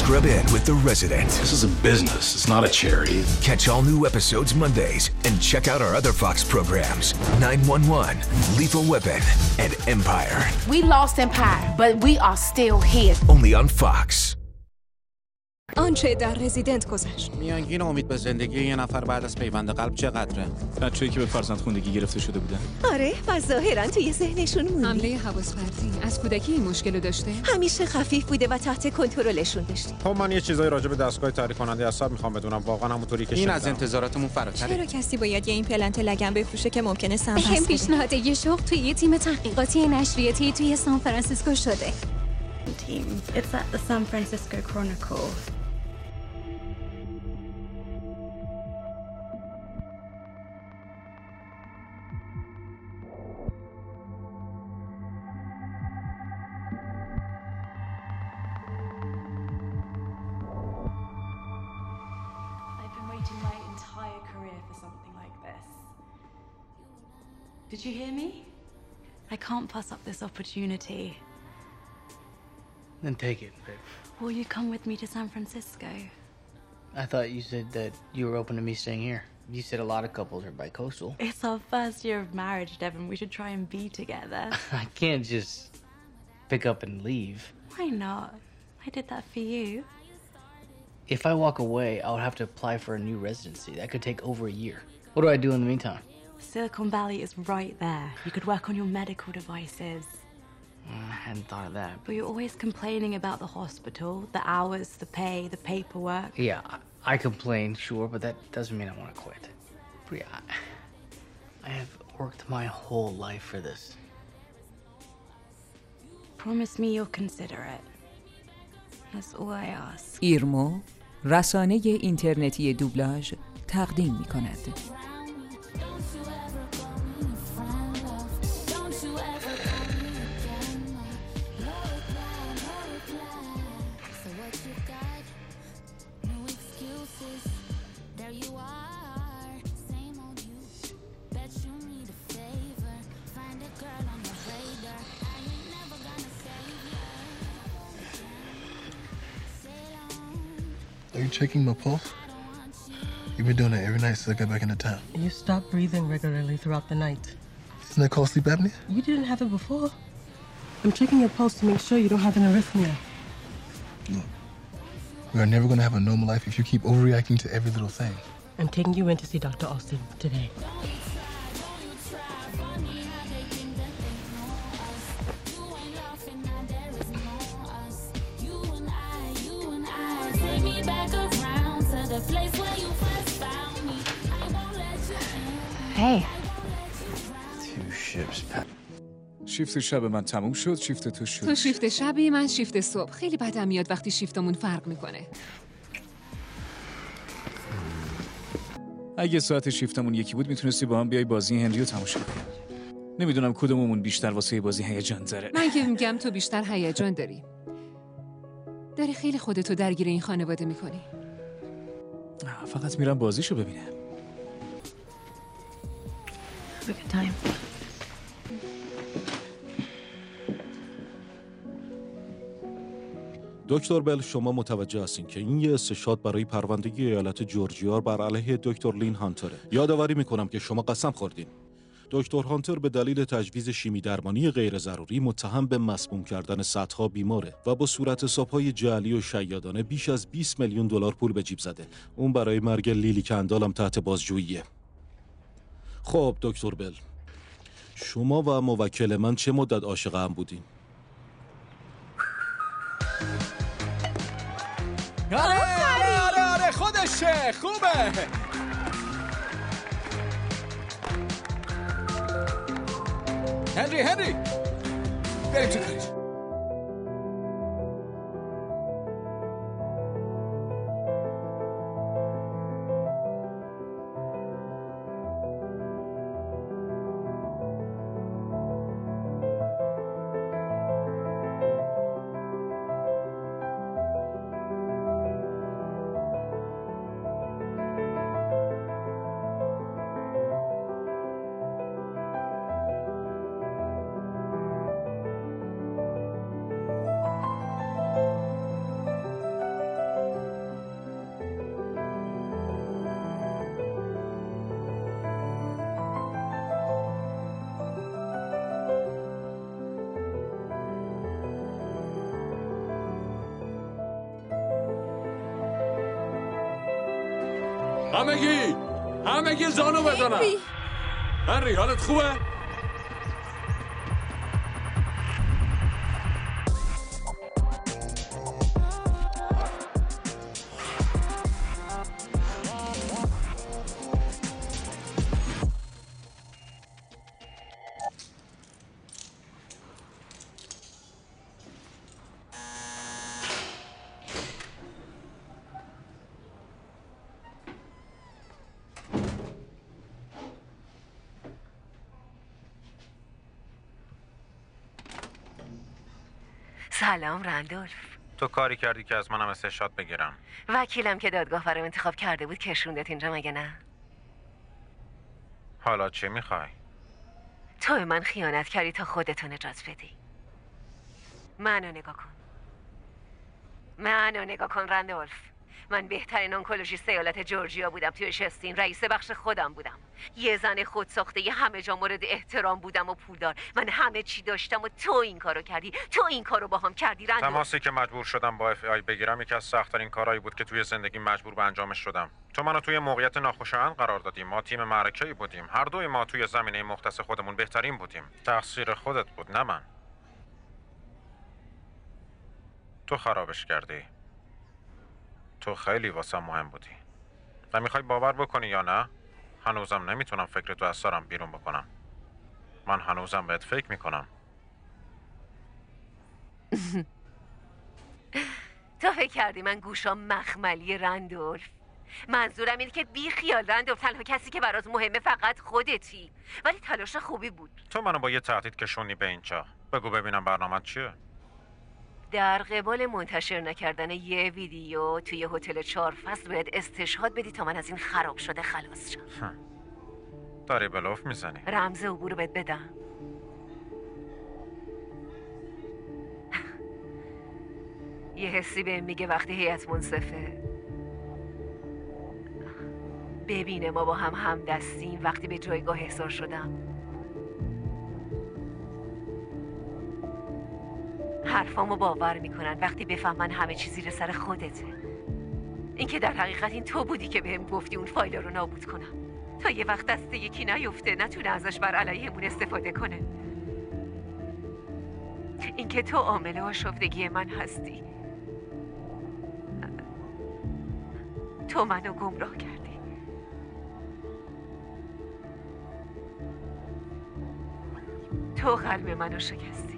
Scrub In with The Resident. This is a business. It's not a charity. Catch all new episodes Mondays and check out our other Fox programs, 911, Lethal Weapon, and Empire. We lost Empire, but we are still here. Only on Fox. آنچه در رزیدنت گذشت. میانگین امید به زندگی یه نفر بعد از پیوند قلب چقدره؟ بچه‌ای که به فرزندخوندگی گرفته شده بودن. آره و ظاهرا توی ذهنشون موندی. حمله حواس پرتی از کودکی این مشکل داشته؟ همیشه خفیف بوده و تحت کنترلشون داشتیم. خب من یه چیزایی راجع به دستگاه تحریک کننده اعصاب میخوام بدونم، واقعا همونطوری که این از انتظاراتمون فراتره. چرا کسی باید یه ایمپلنت لگن بفروشه که ممکنه سم بس کنه؟ پیشنهاد یه شغل توی یه تیم تحقیقاتی نشریاتی توی سان فرانسیسکو شده. It's at the San Francisco Chronicle. My entire career for something like this. Did you hear me? I can't pass up this opportunity. Then take it, babe. Will you come with me to San Francisco? I thought you said that you were open to me staying here. You said a lot of couples are bi-coastal. It's our first year of marriage, Devin. We should try and be together. I can't just pick up and leave. Why not? I did that for you. If I walk away, I would have to apply for a new residency. That could take over a year. What do I do in the meantime? Silicon Valley is right there. You could work on your medical devices. I hadn't thought of that. But you're always complaining about the hospital, the hours, the pay, the paperwork. Yeah, I complain, sure, but that doesn't mean I want to quit. Priya, I have worked my whole life for this. Promise me you'll consider it. That's all I ask. ایرمو رسانه اینترنتی دوبلاژ تقدیم می‌کند. Are you checking my pulse? You've been doing it every night since I got back into town. You stopped breathing regularly throughout the night. Isn't that called sleep apnea? You didn't have it before. I'm checking your pulse to make sure you don't have an arrhythmia. Look, we are never going to have a normal life if you keep overreacting to every little thing. I'm taking you in to see Dr. Austin today. Hey. Two ships pass. شیفت شب من تموم شد، شیفت تو شد. تو شیفت شبی، من شیفت صبح. خیلی بدم میاد وقتی شیفتمون فرق میکنه. اگه ساعت شیفتمون یکی بود میتونستی با هم بیای بازی هنری رو تماشا کنی. نمیدونم کدوممون بیشتر واسه بازی هیجان داره. من که میگم تو بیشتر هیجان داری. داری خیلی خودتو درگیر این خانواده میکنی. فقط میرم بازیشو ببینم. Have a good time. دکتر بل، شما متوجه هستین که این یه استشهاد برای پروندگی ایالت جورجیا بر علیه دکتر لین هانتره. یادآوری میکنم که شما قسم خوردین. دکتر هانتر به دلیل تجویز شیمی درمانی غیر ضروری متهم به مسموم کردن صدها بیماره و با صورت حساب‌های جعلی و شیادانه بیش از 20 میلیون دلار پول به جیب زده. اون برای مرگ لیلی کندالم تحت بازجوییه. خب دکتر بل، شما و موکل من چه مدت عاشق هم بودین؟ آره خودشه، خوبه. هنری بریم تو کارش. همگی زانو بزنن. هنری حالت خوبه؟ سلام رندولف. تو کاری کردی که از منم استشهاد بگیرم. وکیلم که دادگاه برام انتخاب کرده بود کشوندت اینجا مگه نه؟ حالا چی میخوای؟ تو به من خیانت کردی تا خودتو نجات بدی. منو نگاه کن رندولف. من بهترین انکولوژیست ایالت جورجیا بودم توی شستین. رئیس بخش خودم بودم. یه زن خودساخته همه جا مورد احترام بودم و پولدار. من همه چی داشتم و تو این کارو کردی. تو این کارو با هم کردی رندولف. تماسی که مجبور شدم با FBI بگیرم یکی از سخت‌ترین کارهایی بود که توی زندگی مجبور به انجامش شدم. تو منو توی موقعیت ناخوشایند قرار دادی. ما تیم معرکه‌ای بودیم. هر دوی ما توی زمینه مختص خودمون بهترین بودیم. تقصیر خودت بود نه من. تو خرابش کردی. تو خیلی واسم مهم بودی و میخوای باور بکنی یا نه؟ هنوزم نمیتونم فکر تو از سرم بیرون بکنم. من هنوزم بهت فکر میکنم. تو فکر کردی من گوشام مخملی رندولف؟ منظورم اینه که بی خیال رندولف، تنها کسی که برات مهمه فقط خودتی. ولی تلاش خوبی بود. تو منو با یه تهدید کشوندی به این چاه. بگو ببینم برنامه‌ت چیه؟ در قبال منتشر نکردن یه ویدیو توی هتل 4 فصل باید استشهاد بدی تا من از این خراب شده خلاص شم. داری بلوف میزنی. رمز عبور رو بهت بدم. یه حسی بهم میگه وقتی هیئت منصفه ببینه ما با هم همدستیم. وقتی به جایگاه احضار شدم حرفامو باور میکنن. وقتی بفهمن همه چیزی زیر سر خودته. اینکه در حقیقت این تو بودی که بهم گفتی اون فایل رو نابود کنم تا یه وقت دست یکی نیفته نتونه ازش بر علیهمون استفاده کنه. اینکه تو عامل آشفتگی من هستی. تو منو گمراه کردی. تو قلب منو شکستی.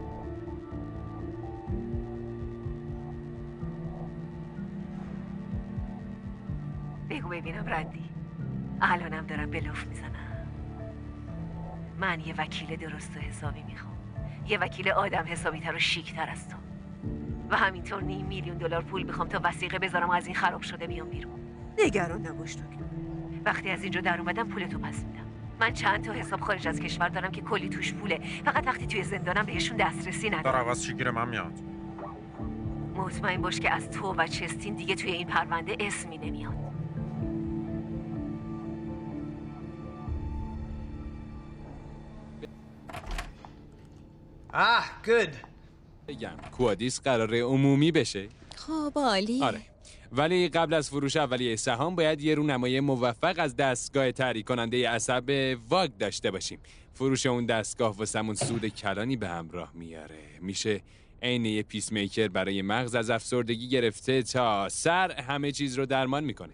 بگو ببینم رندی، الانم دارم بلوف میزنم. من یه وکیل درست و حسابی میخوام. یه وکیل آدم حسابی تر و شیک تر از تو. و همینطور $5 میلیون پول میخوام تا وثیقه بذارم و از این خراب شده بیام بیرون. نگران نباش دکتر. وقتی از اینجا در اومدم پولتو پس میدم. من چند تا حساب خارج از کشور دارم که کلی توش پوله. فقط وقتی توی زندانم بهشون دسترسی ندارم. در عوض چی گیر من میاد؟ مطمئن باش که از تو و چستین دیگه توی این پرونده اسمی نمیاد. good. بگم کوادیس قراره عمومی بشه؟ خب عالی. آره. ولی قبل از فروش اولیه سهام باید یه رونمایی موفق از دستگاه تحریک کننده عصب واگ داشته باشیم. فروش اون دستگاه واسمون سود کلانی به همراه میاره. میشه عین یه پیس میکر برای مغز از افسردگی گرفته تا سر همه چیز رو درمان میکنه.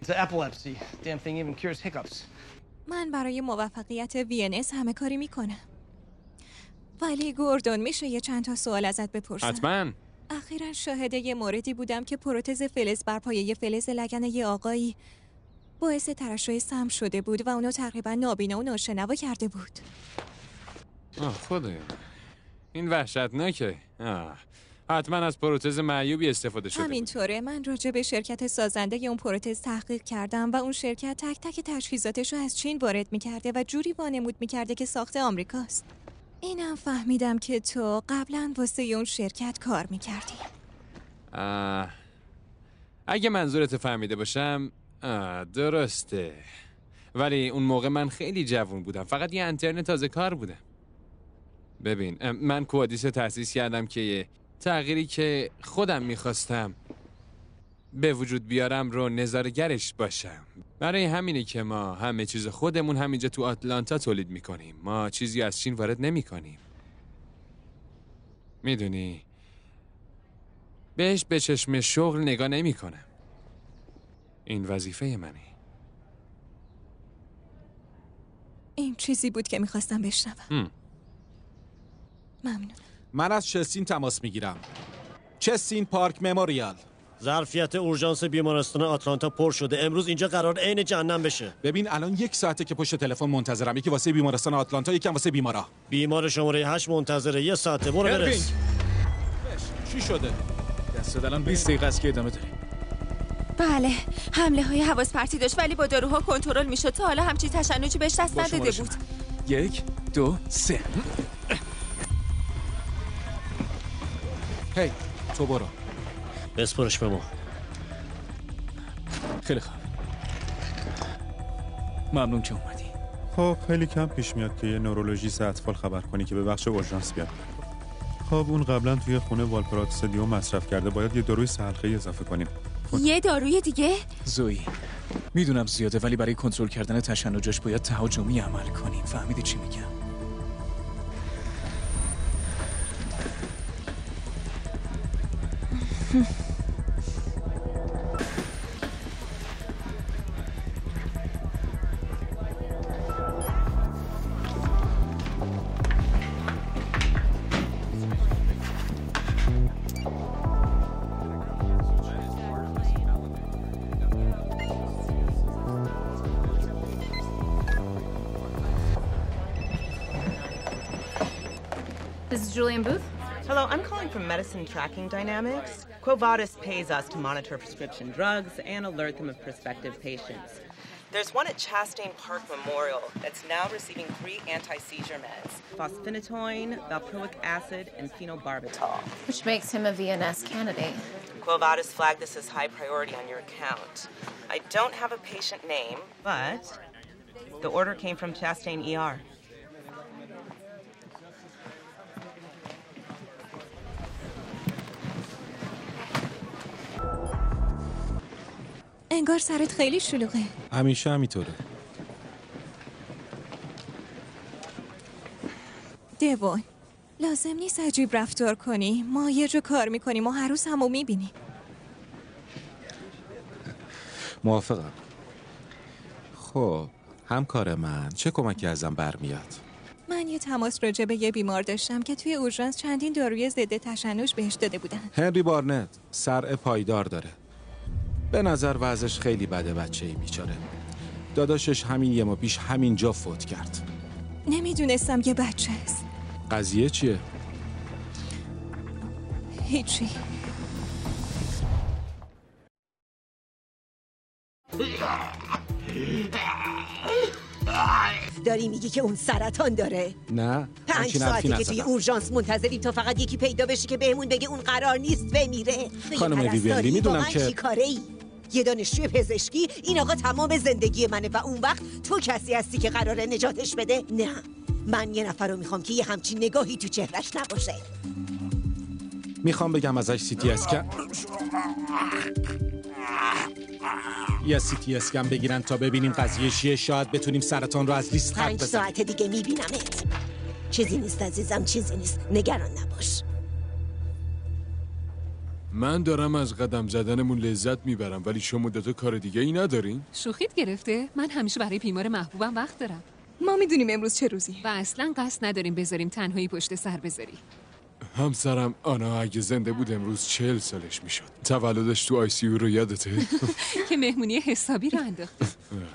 من برای موفقیت VNS همه کاری میکنم. ولی گوردون میشه یه چند تا سوال ازت بپرسم؟ حتما. اخیراً شاهد یه موردی بودم که پروتز فلز بر پایه فلز لگن یه آقایی باعث ترشح سم شده بود و اونو تقریبا نابینا و ناشنوا کرده بود. خدایا این وحشتناکه. حتما از پروتز معیوبی استفاده شده. همینطوره. من راجع به شرکت سازنده اون پروتز تحقیق کردم و اون شرکت تک تک تجهیزاتش رو از چین وارد میکرده و جوری وانمود میکرده که ساخت آمریکاست. اینم فهمیدم که تو قبلا واسه اون شرکت کار میکردی. اگه منظورت فهمیده باشم درسته. ولی اون موقع من خیلی جوون بودم. فقط یه انترن تازه کار بودم. ببین من کوادیس رو تأسیس کردم که یه تغییری که خودم میخواستم به وجود بیارم رو نظاره‌گرش باشم. برای همینه که ما همه چیز خودمون همینجا تو آتلانتا تولید میکنیم. ما چیزی از چین وارد نمیکنیم. میدونی بهش به چشم شغل نگاه نمیکنم. این وظیفه منه. این چیزی بود که میخواستم بشنوم. ممنون. من از چستین تماس میگیرم. چستین پارک مموریال. ظرفیت اورژانس بیمارستان آتلانتا پر شده. امروز اینجا قرار عین جهنم بشه. ببین الان 1 ساعته که پشت تلفن منتظرم. یکی واسه بیمارستان آتلانتا، یکی واسه بیمارا. بیمار شماره 8 منتظره. 1 ساعته. برو برس. چی شده؟ دست الان 20 دقیقه است که ادامه داره. بله، حمله های حواس پرتی داشت ولی با داروها کنترل میشد. تا حالا همچین تشنجی بهش دست نداده بود. 1 2 3. هی تو برو. بسپرش به ما. خیلی خوب. ممنون که اومدی. خب خیلی کم پیش میاد که یه نورولوژیست اطفال خبر کنی که به بخش اورژانس بیاد. خب اون قبلا توی خونه والپراتسدیوم مصرف کرده. باید یه داروی سرخه‌ای اضافه کنیم. یه داروی دیگه؟ زویی میدونم زیاده ولی برای کنترل کردن تشنجش باید تهاجمی عمل کنیم. فهمیدی چی میگم؟ This is Julian Booth. Hello, I'm calling from Medicine Tracking Dynamics. Quo Vadis pays us to monitor prescription drugs and alert them of prospective patients. There's one at Chastain Park Memorial that's now receiving 3 anti-seizure meds: fosphenytoin, valproic acid, and phenobarbital. Which makes him a VNS candidate. Quo Vadis flagged this as high priority on your account. I don't have a patient name, but the order came from Chastain ER. انگار سرت خیلی شلوغه. همیشه همینطوره. دیوون لازم نیست عجیب رفتار کنی. ما یه جا کار میکنیم و هر روز همو میبینیم. موافقم. خب همکار من چه کمکی ازم برمیاد؟ من یه تماس راجع به یه بیمار داشتم که توی اورژانس چندین داروی ضد تشنج بهش داده بودن. هنری بارنت صرع پایدار داره. به نظر وضعش خیلی بده. بچه‌ای بیچاره. داداشش همین 1 ماه پیش همینجا فوت کرد. نمیدونستم یه بچه است. قضیه چیه؟ هیچی. داری میگی که اون سرطان داره؟ نه 5 ساعته که توی اورژانس منتظریم تا فقط یکی پیدا بشه که بهمون بگه اون قرار نیست بمیره. خانم ویویلی میدونم که چی کاره ای؟ یه دانشجوی پزشکی، این آقا تمام زندگی منه و اون وقت تو کسی هستی که قراره نجاتش بده؟ نه، من یه نفر رو میخوام که یه همچین نگاهی تو چهرش نباشه. میخوام بگم ازش CT اسکن یا CT اسکن بگیرن تا ببینیم قضیه چیه. شاید بتونیم سرطان رو از لیست خط 5 ساعت دیگه میبینمت. چیزی نیست عزیزم، چیزی نیست. نگران نباش. من دارم از قدم زدنمون لذت میبرم ولی شما دوتا کار دیگه ای ندارین؟ شوخیت گرفته؟ من همیشه برای بیمار محبوبم وقت دارم. ما میدونیم امروز چه روزی و اصلا قصد نداریم بذاریم تنهایی پشت سر بذاری. همسرم آنا اگه زنده بود امروز 40 سالش میشد. تولدش تو ICU رو یادته؟ که مهمونی حسابی رو انداخته.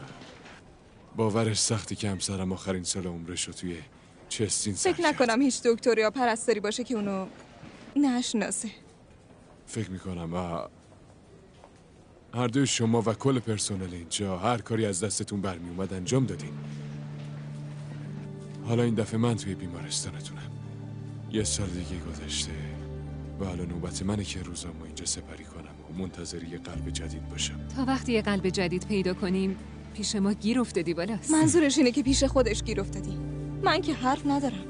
باورش سختی که همسرم آخرین سال عمرش رو توی چستین فکر نکنم هیچ دکتر یا پرستاری باشه که اونو نشناسه. فکر میکنم هر دوی شما و کل پرسنل اینجا هر کاری از دستتون برمی اومد انجام دادین. حالا این دفعه من توی بیمارستانتونم. 1 سال دیگه گذشته و حالا نوبت منه که روزامو اینجا سپری کنم و منتظر یه قلب جدید باشم. تا وقتی یه قلب جدید پیدا کنیم پیش ما گیر افتادی بالاست. منظورش اینه که پیش خودش گیر افتادی. من که حرف ندارم.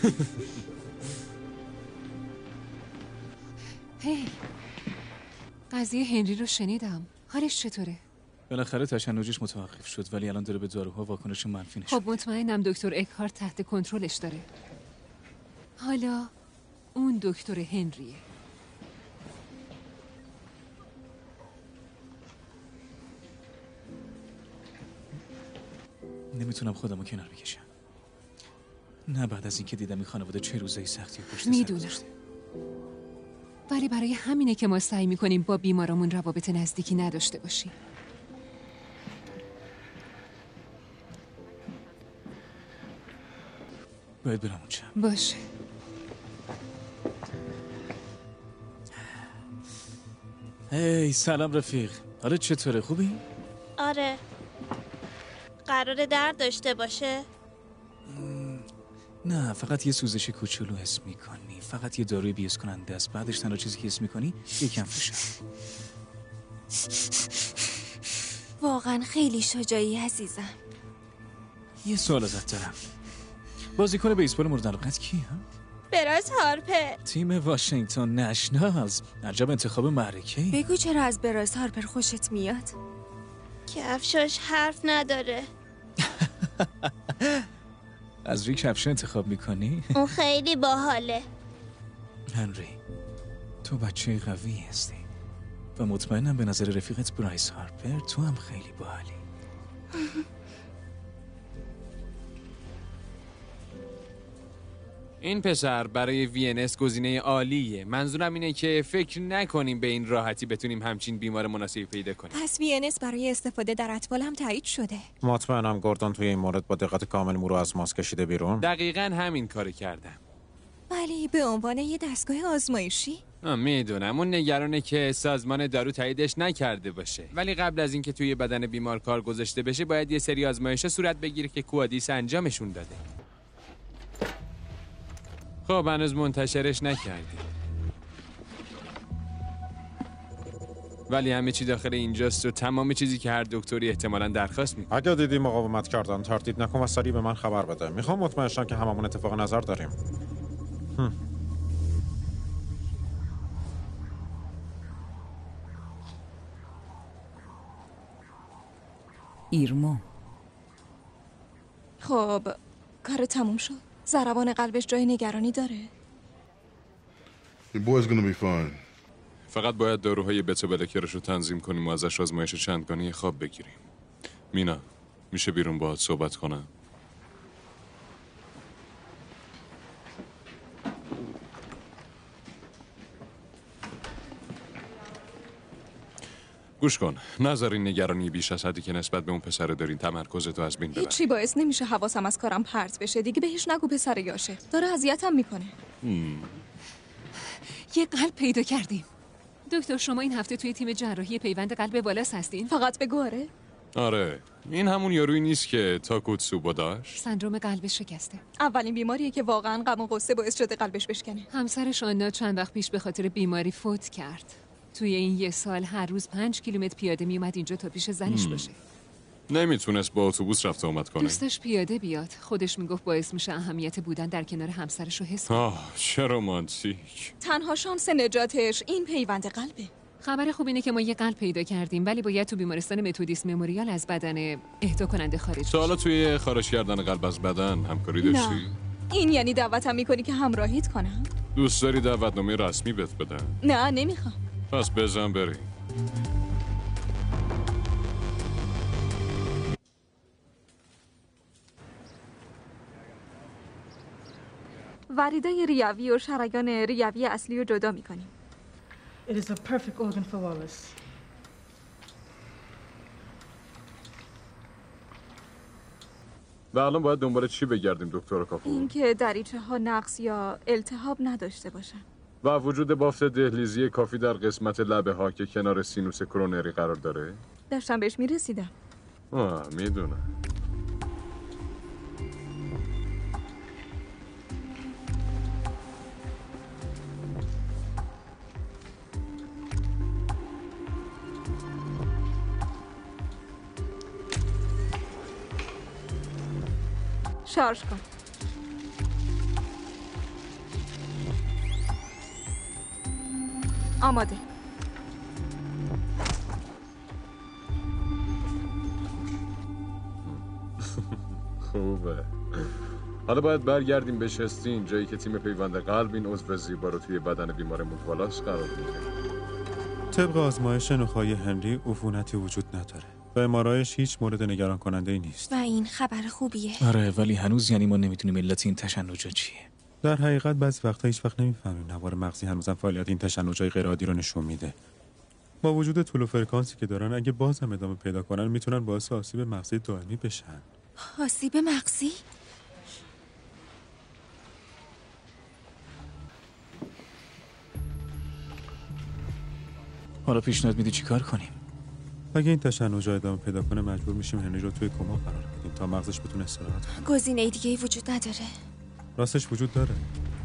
هی قضیه هنری رو شنیدم. حالش چطوره؟ بالاخره تشنجش متوقف شد ولی الان داره به داروها واکنش منفی نشون. خب مطمئنم دکتر اکهارت تحت کنترلش داره. حالا اون دکتر هنریه. نمیتونم خودمو کنار بکشم. نه بعد از اینکه دیدم این خانواده چه روزای سختی پشت سر میدونم. گذاشته. ولی برای همینه که ما سعی میکنیم با بیمارامون روابط نزدیکی نداشته باشیم. باید برم اونجا. باشه. هی سلام رفیق. حالت چطوره؟ خوبی؟ آره. قراره درد داشته باشه؟ نه فقط یه سوزش کوچولو حس میکنی. فقط یه داروی بی‌اس کننده است. بعدش تنها چیزی که حس میکنی یکم فشار. واقعا خیلی شجاعی عزیزم. یه سوال ازت دارم. بازیکن بیسبال مورد علاقت کیه؟ براس هارپر. تیم واشنگتن نشنالز. عجب انتخاب معرکه‌ای. بگو چرا از براس هارپر خوشت میاد؟ کفشاش حرف نداره. از روی کفش انتخاب میکنی؟ اون خیلی باحاله. هنری تو بچه قوی هستی و مطمئنم به نظر رفیقت برایس هارپر تو هم خیلی باحالی. این پسر برای VNS گزینه عالیه. منظورم اینه که فکر نکنیم به این راحتی بتونیم همچین بیمار مناسبی پیدا کنیم. پس VNS برای استفاده در اطفال هم تایید شده. مطمئنم گوردون توی این مورد با دقت کامل مو رو از ماسک کشیده بیرون. دقیقاً همین کارو کردم. ولی به عنوان یه دستگاه آزمایشی؟ میدونم اون نگرانه که سازمان دارو تاییدش نکرده باشه، ولی قبل از اینکه توی بدن بیمار کار گذاشته بشه باید یه سری آزمایش‌ها صورت بگیره که کوادیس انجامشون داده. خب هنوز منتشرش نکردی، ولی همه چی داخل اینجاست و تمام چیزی که هر دکتری احتمالاً درخواست میکنه. اگه دیدی مقاومت کردن تردید نکن و سریع به من خبر بده. میخوام مطمئن شم که هممون اتفاق نظر داریم. ایرما. خب کار تموم شد. ضربان قلبش جای نگرانی داره؟ Your boy's gonna be fine. فقط باید داروهای بتا بلکرش رو تنظیم کنیم و ازش آزمایش چندگانه خواب بگیریم. مینا میشه بیرون باهات صحبت کنم؟ گوش کن، نذار این نگرانی بیش از حدی که نسبت به اون پسر دارین تمرکزتو از بین ببر. هیچی باعث نمیشه حواسم از کارم پرت بشه. دیگه بهش نگو پسر یاشه. داره اذیتم میکنه. یه قلب پیدا کردیم. دکتر شما این هفته توی تیم جراحی پیوند قلب والاس هستین؟ فقط بگو آره. آره، این همون یارویی نیست که تاکوتسوبا داشت؟ سندروم قلب شکسته. اولین بیماریه که واقعا غم و غصه باعث شده قلبش بشکنه. همسرش آنا چند وقت پیش به خاطر بیماری فوت کرد. توی این یه سال هر روز 5 کیلومتر پیاده میومد اینجا تا پیش زنش باشه. نمیتونست با اتوبوس رفت آمد کنه. دوستش پیاده بیاد. خودش میگفت باعث میشه اهمیت بودن در کنار همسرش رو حس کنه. چه رمانتیک. تنها شانس نجاتش این پیوند قلبه. خبر خوب اینه که ما یه قلب پیدا کردیم، ولی باید تو بیمارستان متودیست مموریال از بدن اهدا کننده خارج بشه. تا حالا توی خارج کردن قلب از بدن همکاری داشتی؟ نه. این یعنی دعوتم میکنی که همراهیت کنم؟ دوست داری دعوتنامه رسمی بهت بدن؟ نه نمیخوام. پس بزن بری. وریدای ریوی و شریان ریوی اصلی رو جدا میکنیم. It is a perfect organ for Wallace. و الان باید دنبال چی بگردیم دکتر کافو؟ این که دریچه ها نقص یا التهاب نداشته باشن و وجود بافت دهلیزی کافی در قسمت لبه ها که کنار سینوس کرونری قرار داره؟ داشتم بهش میرسیدم. میدونم. شارژ کن. آماده. خوبه. حالا باید برگردیم به شستین، جایی که تیم پیوند قلب این عضو زیبا رو توی بدن بیمارمون والاس قرار میده. طبق آزمایش نخاعی هنری عفونتی وجود نداره و ام‌آرآیش هیچ مورد نگران کننده ای نیست. و این خبر خوبیه. آره، ولی هنوز یعنی ما نمیدونیم علت این تشنجا چیه. در حقیقت بعضی وقتا هیچ وقت نمیفهمیم نوار مغزی هنوزم فعالیت این تشنجای غیرعادی رو نشون میده. با وجود طول و فرکانسی که دارن، اگه باز هم ادامه پیدا کنن میتونن باعث آسیب مغزی دائمی بشن. آسیب مغزی؟ حالا پیشنهاد میدی چی کار کنیم؟ اگه این تشنجا ادامه پیدا کنه مجبور میشیم هنری رو توی کما قرار بدیم تا مغزش بتونه استراحت کنه. گزینه دیگه‌ای وجود نداره. راستش وجود داره.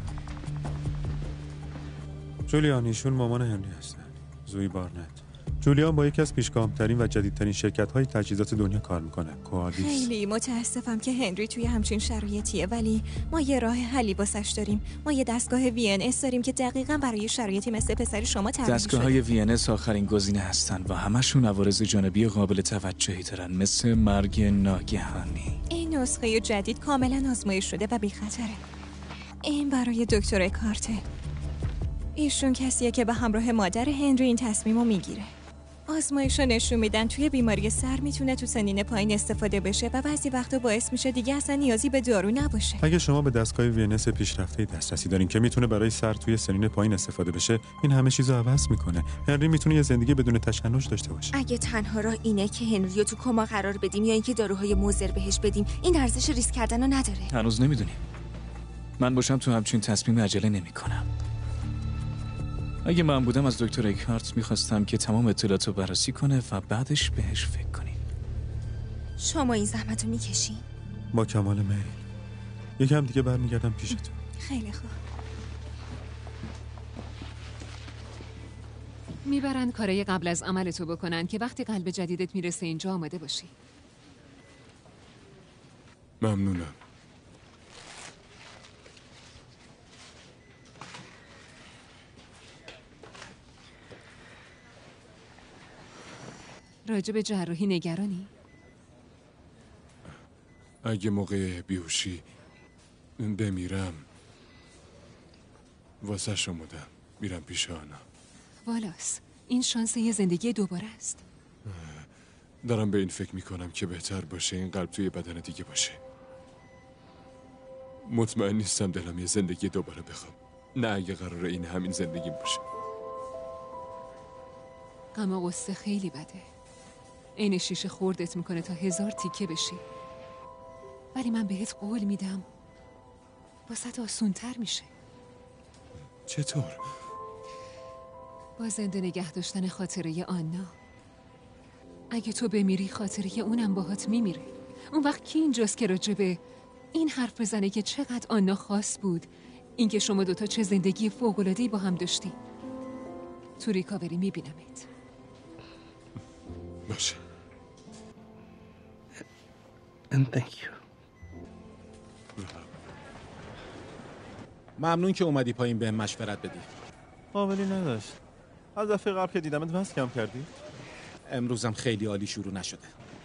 جولیان ایشون مامان هنری هستن. زوی بارنت. جولیان با یکی از پیشگام‌ترین و جدیدترین شرکت‌های تجهیزات دنیا کار میکنه. کوالیس. خیلی متاسفم که هنری توی همچین شرایطیه، ولی ما یه راه حلی واسش داریم. ما یه دستگاه VNS داریم که دقیقاً برای شرایطی مثل پسر شما طراحی شده. دستگاه‌های VNS آخرین گزینه هستن و همشون عوارض جانبی قابل توجهی دارن، مثل مرگ ناگهانی. این نسخه جدید کاملاً آزمایش شده و بی‌خطره. این برای دکتر اکارته. ایشون کسیه که به همراه مادر هنری این تصمیمو میگیره. آزمایش‌ها نشون میدن توی بیماری سر میتونه تو سنین پایین استفاده بشه و بعضی وقتا باعث میشه دیگه اصلا نیازی به دارو نباشه. اگه شما به دستگاه VNS پیشرفته دسترسی دارین که میتونه برای سر توی سنین پایین استفاده بشه، این همه چیزو عوض میکنه. هنری میتونه یه زندگی بدون تشنج داشته باشه. اگه تنها راه اینه که هنریو تو کما قرار بدیم یا اینکه داروهای مضر بهش بدیم، این ارزش ریسک کردنو نداره. هنوز نمیدونیم. من باشم تو همچین تصمیم عجله نمیکنم. اگه من بودم از دکتر اکهارت میخواستم که تمام اطلاعاتو بررسی کنه و بعدش بهش فکر کنیم. شما این زحمتو میکشین؟ با کمال میل. یکم دیگه برمیگردم پیشتون. خیلی خوب. میبرن کارای قبل از عملتو بکنن که وقتی قلب جدیدت میرسه اینجا آماده باشی. ممنونم. راجع به جراحی نگرانی؟ اگه موقع بیهوشی بمیرم واسه شمودم میرم پیش آنا. والاس، این شانس یه زندگی دوباره است. دارم به این فکر میکنم که بهتر باشه این قلب توی بدن دیگه باشه. مطمئن نیستم دلم یه زندگی دوباره بخوام، نه اگه قراره این همین زندگیم باشه. غم و غصه خیلی بده. این شیشه خوردت میکنه تا 1000 تیکه بشی. ولی من بهت قول میدم واسه آسون‌تر میشه. چطور؟ با زنده نگه داشتن خاطره آنا. اگه تو بمیری خاطره اونم باهات میمیره. اون وقت کی اینجاست که راجبه این حرف بزنه که چقدر آنا خاص بود، اینکه شما دوتا چه زندگی فوق‌العاده‌ای با هم داشتی. تو ریکاوری میبینمت. باشه. And thank you. ممنون که اومدی پایین بهم مشورت بدی. قابلی نداشت. از دفعه قبل که دیدمت وزن کم کردی؟ امروزم خیلی عالی شروع نشده.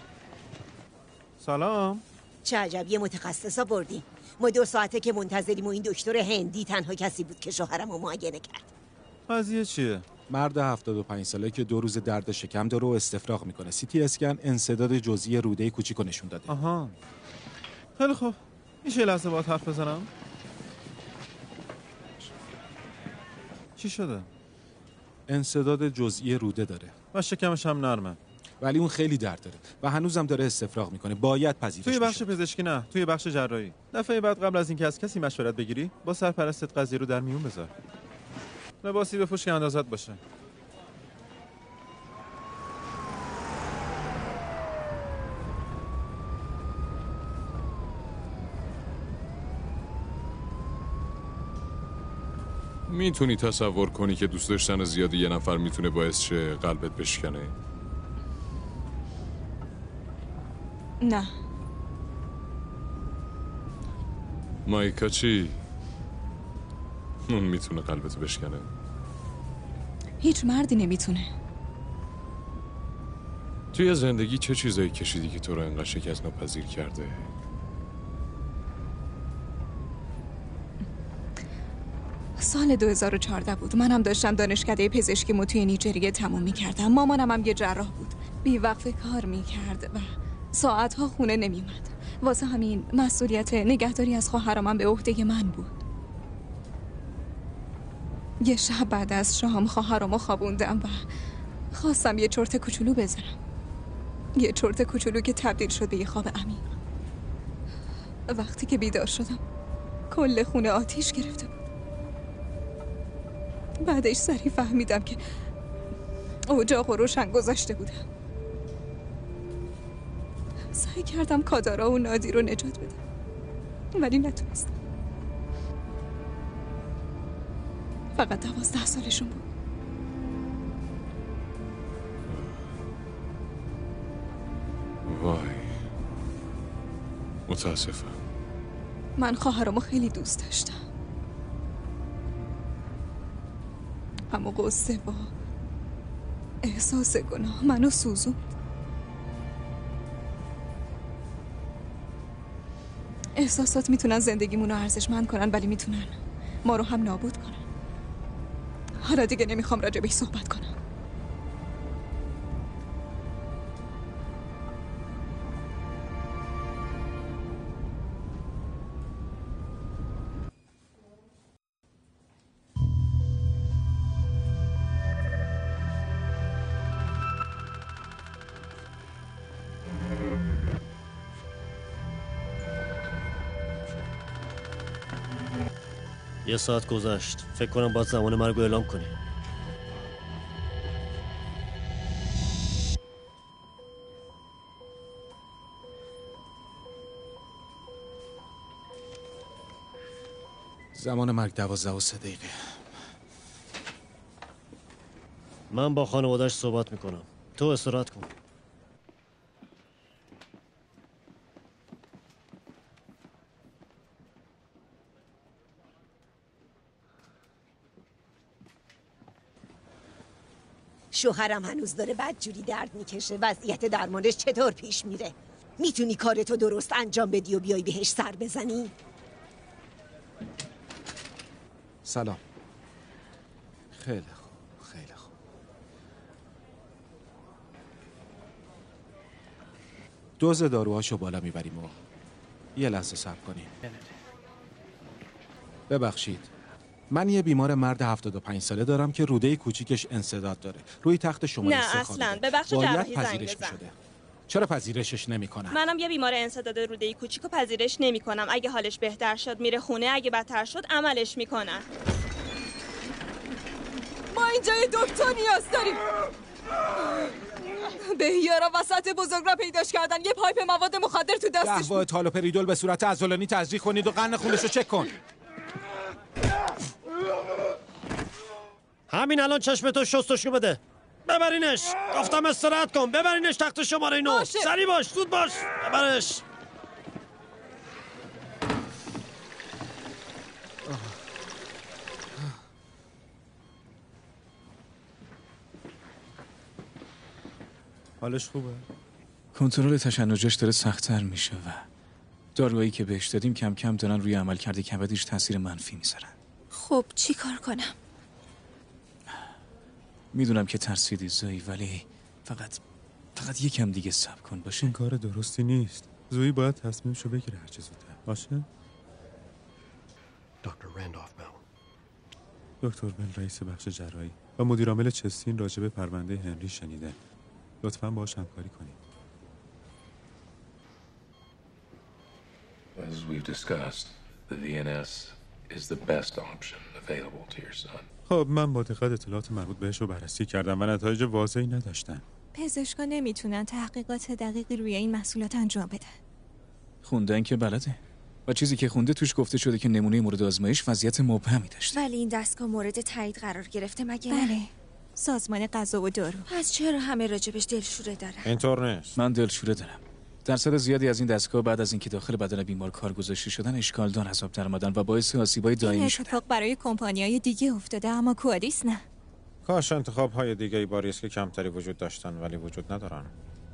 سلام. چه عجب یه متخصصا بردیم. ما 2 ساعته که منتظریم و این دکتر هندی تنها کسی بود که شوهرمو معاینه کرد. قضیه چیه؟ مرد 75 ساله که 2 روز درد شکم داره و استفراغ میکنه. CT اسکن انسداد جزئی روده کوچیکو نشون داده. آها. خیلی خوب. میشه لحظه باهات حرف بزنم؟ چی شده؟ انسداد جزئی روده داره و شکمش هم نرمه. ولی اون خیلی درد داره و هنوزم داره استفراغ میکنه. باید پذیرش توی بخش بشه. پزشکی نه، توی بخش جراحی. دفعه بعد قبل از اینکه از کسی مشورت بگیری، با سرپرستت قضیه رو در میون بذار. لباسی بپوش که اندازت باشه. میتونی تصور کنی که دوست داشتن زیادی یه نفر میتونه باعث شه قلبت بشکنه؟ نه. مایکا چی؟ اون میتونه قلبت بشکنه؟ هیچ مردی نمیتونه. توی زندگی چه چیزایی کشیدی که تو رو انقدر شکست ناپذیر کرده؟ سال 2014 بود. منم داشتم دانشکده پزشکیمو توی نیجریه تموم می‌کردم. مامانم هم یه جراح بود. بی‌وقفه کار می‌کرد و ساعت‌ها خونه نمی‌اومد. واسه همین مسئولیت نگهداری از خواهرام به عهده من بود. یه شب بعد از شام خواهرامو خوابوندم و خواستم یه چرت کوچولو بزنم. یه چرت کوچولو که تبدیل شد به یه خواب عمیق. وقتی که بیدار شدم کل خونه آتیش گرفته بود. بعدش سریع فهمیدم که اجاق رو روشن گذاشته بودم. سعی کردم کادارا و نادی رو نجات بدم ولی نتونستم. فقط 12 سالشون بود. وای متاسفم. من خواهرامو خیلی دوست داشتم، اما قصه با احساس گناه منو سوزوند. احساسات میتونن زندگیمونو ارزشمند کنن ولی میتونن ما رو هم نابود کنن. حالا دیگه نمیخوام راجع بهش صحبت کنم. یه ساعت گذشت. فکر کنم باید زمان مرگ رو اعلام کنی. زمان مرگ 12:03 دقیقه. من با خانواده‌اش صحبت میکنم. تو استراحت کن. شوهرم هنوز داره بدجوری درد میکشه. وضعیت درمانش چطور پیش میره؟ میتونی کارتو درست انجام بدی و بیای بهش سر بزنی؟ سلام. خیلی خوب خیلی خوب. دوز داروهاشو بالا میبریم و یه لحظه صبر کنیم. ببخشید، من یه بیمار مرد 75 ساله دارم که روده کوچیکش انسداد داره. روی تخت شماره 3 نه اصلا به بخش جراحی زنگ بزن. چرا پذیرشش نمی‌کنم؟ منم یه بیمار انسداد روده کوچیکو پذیرش نمی‌کنم. اگه حالش بهتر شد میره خونه، اگه بدتر شد عملش میکنن. ما اینجا یه دکتر نیاز داریم. بهیارا وسط بزرگراه پیداش کردن. یه پایپ مواد مخدر تو دستش. قهوه تالوپریدول به صورت عضلانی تزریق کنید و قند خونش رو چک کن. همین الان چشمتو شستشو بده. ببرینش. گفتم استراحت کن. ببرینش تخت شماره 9. سری باش، زود باش. ببرش. حالش خوبه؟ کنترل تشنجش داره سخت‌تر میشه و داروهایی که بهش دادیم کم کم دارن روی عملکرد کبدش تاثیر منفی میذارن. خب چی کار کنم؟ میدونم که ترسیدی زویی، ولی فقط یکم دیگه صبر کن باشه. این کار درستی نیست. زویی باید تصمیمشو بگیره هر چه زودتر. باشه؟ دکتر بن رئیس بخش جراحی و مدیر عامل چستین راجع به پرونده هنری شنیده. لطفاً باهاش همکاری کنید. As we've discussed, the VNS is the best option available to your son. خب من با دقت اطلاعات مربوط بهش رو بررسی کردم و نتایج واضحی نداشتن. پزشکا نمیتونن تحقیقات دقیقی روی این محصولات انجام بدن. خوندن که بلده و چیزی که خونده توش گفته شده که نمونه مورد آزمایش وضعیت مبهمی داشته. ولی این دستگاه مورد تایید قرار گرفته مگه؟ بله. سازمان غذا و دارو. پس چرا همه راجبش دلشوره دارن؟ اینطور نیست. من دلشوره دارم. درصد زیادی از این دستگاه بعد از اینکه داخل بدن بیمار کارگذاشته شدن اشکال دار از آب درآمدن و باعث آسیب‌های دائمی شده. اتفاق برای کمپانی‌های دیگه افتاده اما کوادیس نه. کاش انتخاب‌های دیگه‌ای با ریسک کمتری وجود داشتن ولی وجود ندارن.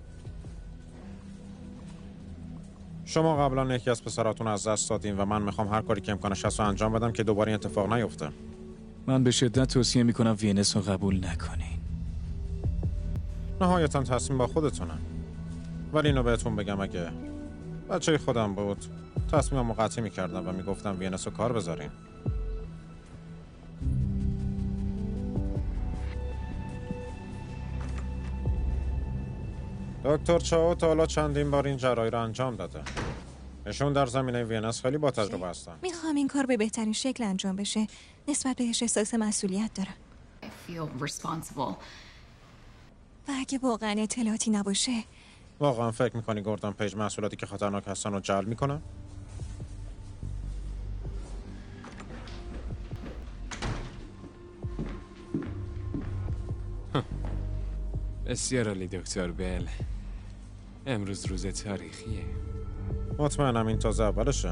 شما قبلا یکی از پسراتون از دست دادین و من میخوام هر کاری که امکانش هست رو انجام بدم که دوباره این اتفاق نیفته. من به شدت توصیه میکنم وینس رو قبول نکنین. نهایتا تصمیم با خودتونه. ولی اینو بهتون بگم اگه بچه خودم بود تصمیممو قطعی میکردم و میگفتم وینس رو کار بذارین. دکتر چاو تا حالا چندین بار این جراحی رو انجام داده. ایشون در زمینه وینس خیلی با تجربه هستن. میخوام این کار به بهترین شکل انجام بشه. نسبت بهش احساس مسئولیت دارم. I feel responsible. و اگه واقعا اطلاعاتی نباشه، واقعا فکر میکنی گوردن پیج محصولاتی که خطرناک هستن رو جعل میکنه؟ بسیار عالی دکتر بل. امروز روز تاریخیه. مطمئنم این تازه اولشه.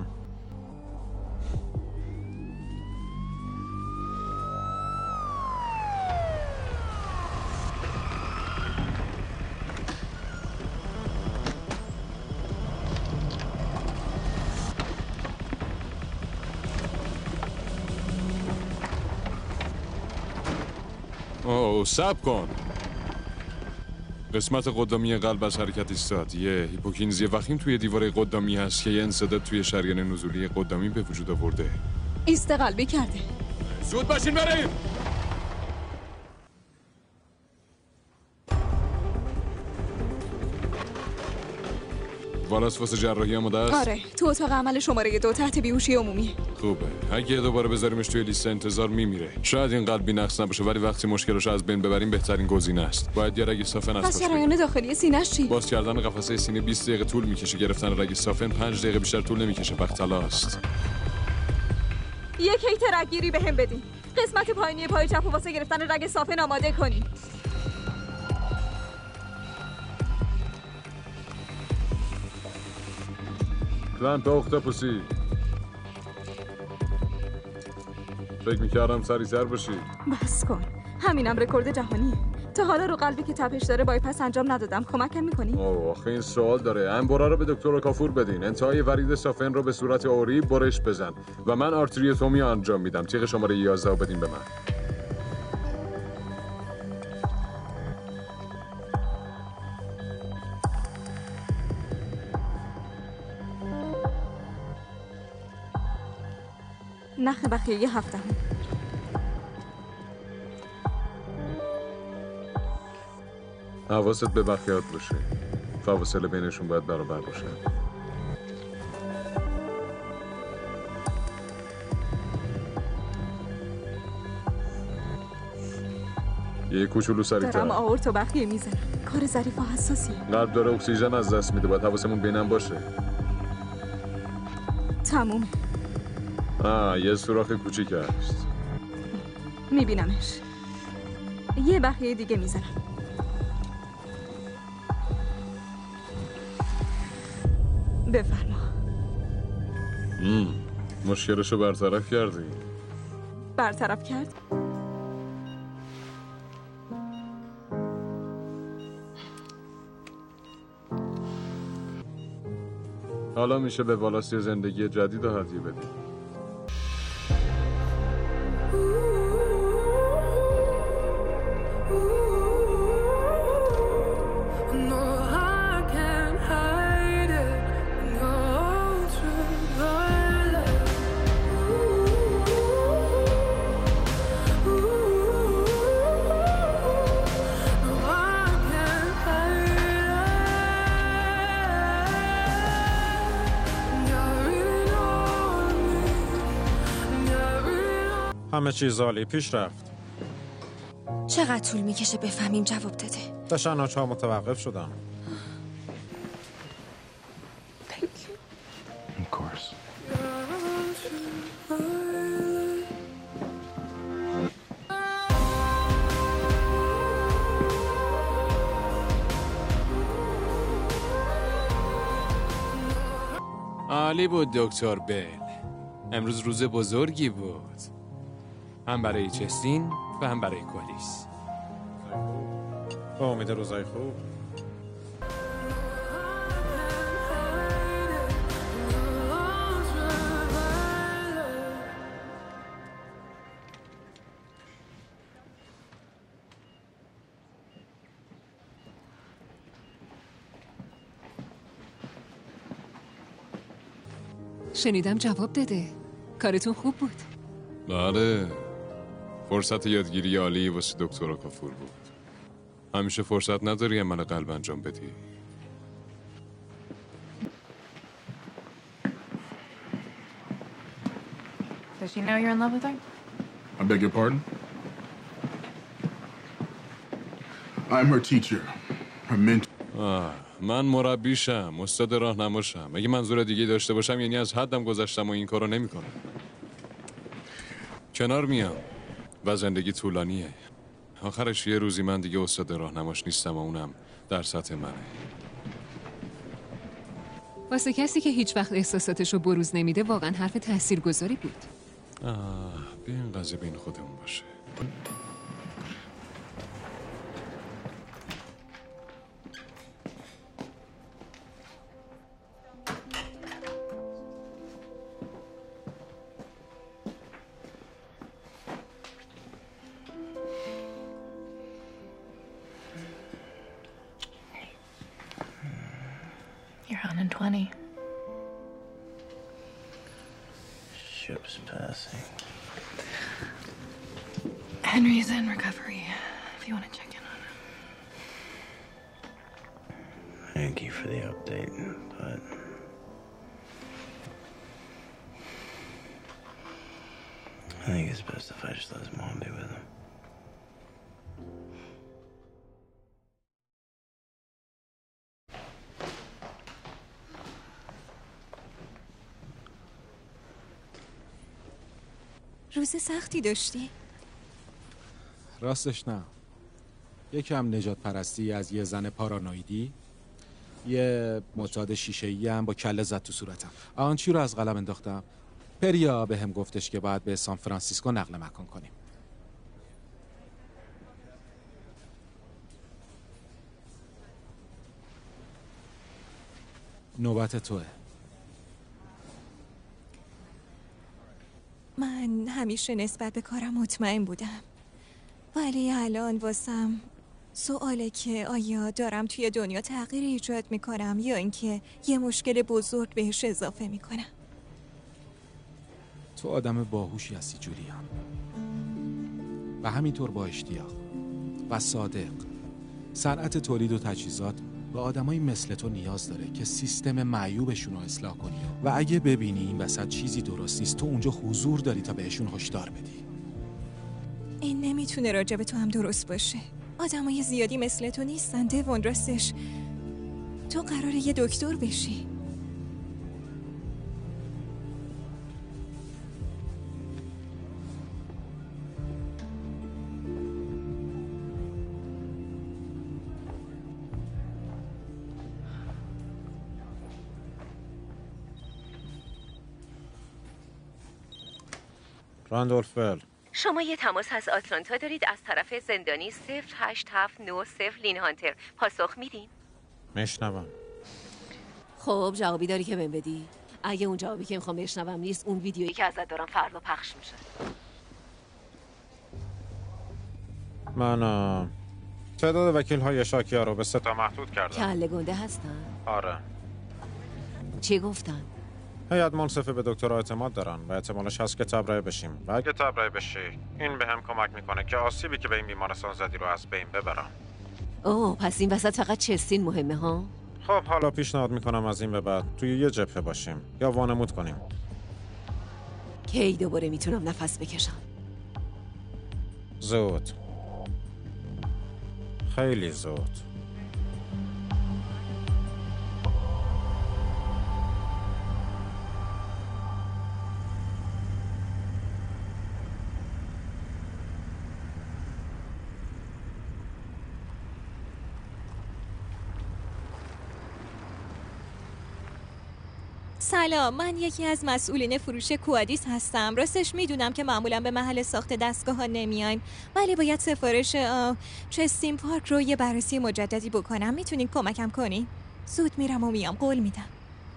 اوه صبر کن. قسمت قدامی قلب از حرکت ایستاد. یه هیپوکینزی وخیم توی دیواره قدامی هست که یه انسداد توی شریان نزولی قدامی به وجود آورده. ایست قلبی کرده. زود باشین بریم. والاس واسه جراحی آماده است؟ آره، تو اتاق عمل شماره 2 تحت بیهوشی عمومی. خوبه. اگه دوباره بذاریمش توی لیست انتظار میمیره. شاید این قلب بی‌نقص نباشه ولی وقتی مشکلش از بین ببریم بهترین گزینه است. باید یه رگ صافن پس شریان داخلی سینه‌اش چی؟ باز کردن قفسه سینه 20 دقیقه طول میکشه. گرفتن رگ صافن 5 دقیقه بیشتر طول نمیکشه. وقت طلاست. یک هیت رگگیری بهم بدین. قسمت پایینی پای چپ واسه گرفتن رگ صافن آماده کنین. کلمپ اختاپوسی. فکر میکردم سریع‌تر باشی. بس کن. همینم رکورد جهانیه. تا حالا رو قلبی که تپش داره بایپاس انجام ندادم. کمکم میکنی؟ اوه آخه این سوال داره. انبورا رو به دکتر کافور بدین. انتهای ورید صافن رو به صورت اوری برش بزن و من آرتریوتومی انجام میدم. تیغ شماره 11 رو بدین به من. نخ بقیه 7. حواست به بقیات باشه. فاصله بینشون باید برابر باشه. یه کوچولو سریع‌تر. دارم آورت و بقیه میزنم. کار ظریف و حساسیه. قلب داره اکسیژن از دست میده. باید حواسمون بینم باشه. تموم. یه سوراخ کوچیک هست. میبینمش. یه بخیه دیگه میزنم. بفرما. مشکلشو برطرف کردی؟ برطرف کرد؟ حالا میشه به والاس زندگی جدید رو هدیه بدی. همه چیز عالی پیش رفت. چقدر طول میکشه بفهمیم جواب داده؟ تشنج‌ها متوقف شدن. Of course. عالی بود دکتر بل. امروز روز بزرگی بود. هم برای چستین و هم برای کوالیس. با امید روزای خوب. شنیدم جواب داده. کارتون خوب بود. بله، فرصت یادگیری عالی واسه دکتر کافور بود. همیشه فرصت نداری عمل قلب انجام بدی. Does she know you're in love with her? I beg your pardon? I'm her teacher. Her mentor. من مربیشم، استاد راهنماشم. اگه منظور دیگه داشته باشم یعنی از حدم گذشتم و این کارو نمی‌کنم. کنار میام و زندگی طولانیه. آخرش یه روزی من دیگه استاد راهنماش نیستم و اونم در سطح منه. واسه کسی که هیچ وقت احساساتشو بروز نمیده واقعا حرف تاثیرگذاری بود. به این قضیه بین خودمون باشه. You're 120. Ship's passing. Henry's in recovery, if you want to check in on him. Thank you for the update, but I think it's best if I just let his mom be with him. روز سختی داشتی؟ راستش نه. یکم نجات پرستی از یه زن پارانویدی، یه معتاد شیشه‌ای هم با کله زد تو صورتم. آن چی رو از قلم انداختم؟ پریا به هم گفتش که باید به سان فرانسیسکو نقل مکان کنیم. نوبت توه. من همیشه نسبت به کارم مطمئن بودم، ولی الان واسم سواله که آیا دارم توی دنیا تغییر ایجاد میکنم یا اینکه یه مشکل بزرگ بهش اضافه میکنم. تو آدم باهوشی هستی جولیان و همینطور با اشتیاق و صادق. صنعت تولید و تجهیزات به آدمایی مثل تو نیاز داره که سیستم معیوبشون رو اصلاح کنی و اگه ببینی این وسط چیزی درست نیست تو اونجا حضور داری تا بهشون هشدار بدی. این نمیتونه راجع به تو هم درست باشه. آدمای زیادی مثل تو نیستن دوون. راستش تو قراره یه دکتر بشی. راندولف بل. شما یه تماس از آتلانتا دارید از طرف زندانی 08790 لین هانتر. پاسخ میدین؟ میشنوم. خب جوابی داری که من بدی؟ اگه اون جوابی که میخوام بشنوم نیست، اون ویدیویی که ازت دارم فردا پخش میشه. من تعداد وکیل‌های شاکیا رو به 3 تا محدود کردم. کله گنده هستن؟ آره. چی گفتن؟ هیئت منصفه به دکترها اعتماد دارن و احتمالش هست که تبرئه بشیم و اگه تبرئه بشی این به هم کمک میکنه که آسیبی که به این بیمارستان زدی رو از بین ببرم. اوه پس این وسط فقط چستین مهمه ها؟ خب حالا پیشنهاد میکنم از این به بعد توی یه جبهه باشیم یا وانمود کنیم. کی دوباره میتونم نفس بکشم؟ زود. خیلی زود. سلام، من یکی از مسئولین فروش کوادیس هستم. راستش میدونم که معمولا به محل ساخت دستگاه ها نمیایم، ولی باید سفارش چستین پارک رو یه بررسی مجددی بکنم. میتونین کمکم کنین؟ زود میرم و میام، قول میدم.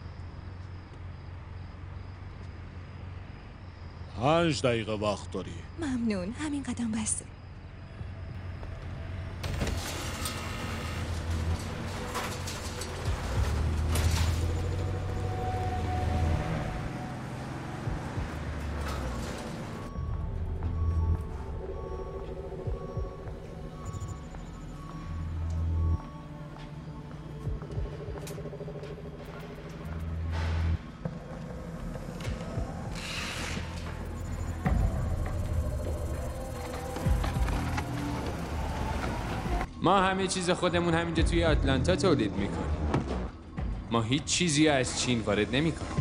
5 دقیقه وقت داری. ممنون، همین قدم بسه. ما همه چیز خودمون همینجا توی آتلانتا تولید میکنیم. ما هیچ چیزی از چین وارد نمیکنیم.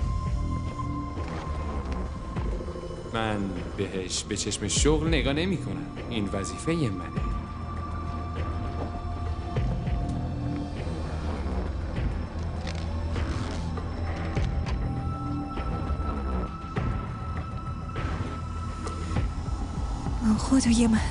من بهش به چشم شغل نگاه نمیکنم. این وظیفه منه. خدای من.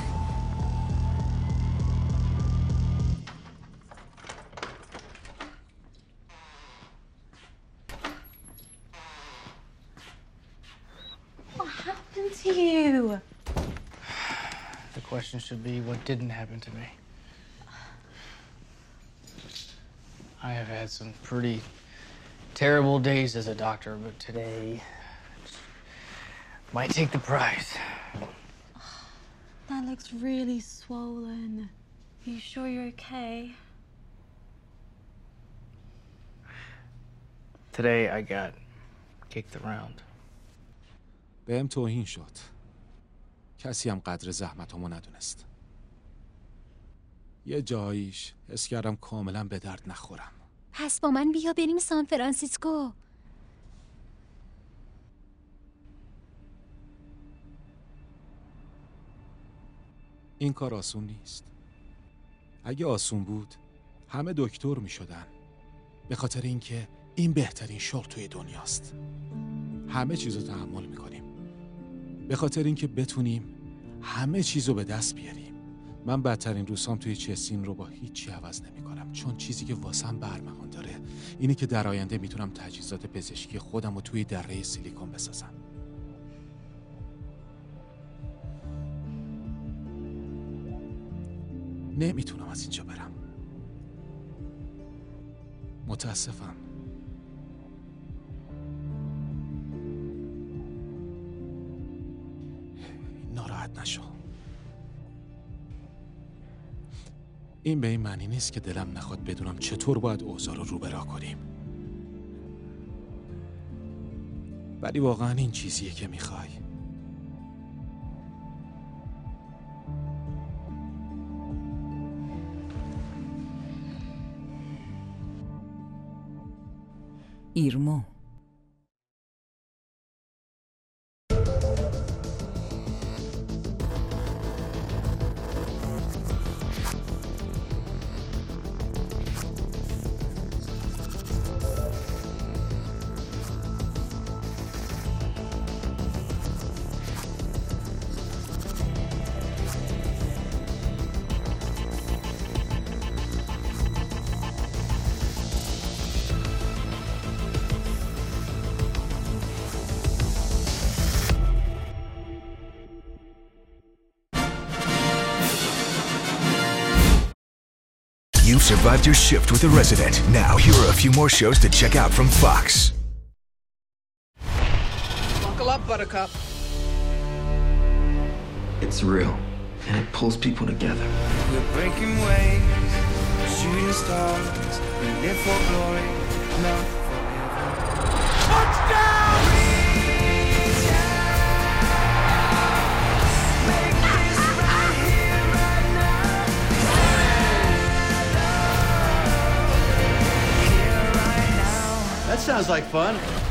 What happened to you? The question should be, what didn't happen to me? I have had some pretty terrible days as a doctor, but today might take the prize. That looks really swollen. Are you sure you're okay? Today I got kicked around. بهم توهین شد. کسی هم قدر زحمتامو ندونست. یه جاییش حس کردم کاملا به درد نخورم. پس با من بیا بریم سان فرانسیسکو. این کار آسون نیست. اگه آسون بود همه دکتر می شدن. به خاطر اینکه این بهترین شغل توی دنیاست. همه چیزو تحمل می کنیم. به خاطر اینکه بتونیم همه چیزو به دست بیاریم. من بدترین روزام توی چسین رو با هیچی عوض نمی کنم، چون چیزی که واسم برمهان داره اینه که در آینده میتونم تجهیزات پزشکی خودم رو توی دره سیلیکون بسازم. نمیتونم از اینجا برم. متاسفم. ناراحت نشو. این به این معنی نیست که دلم نخواد بدونم چطور باید اوضاع رو روبرا کنیم. ولی واقعا این چیزیه که میخوای. ایرمو You've survived your shift with a resident. Now, here are a few more shows to check out from Fox. Buckle up, Buttercup. It's real, and it pulls people together. We're breaking waves, shooting stars, we live for glory, not forever. Touchdown! That sounds like fun.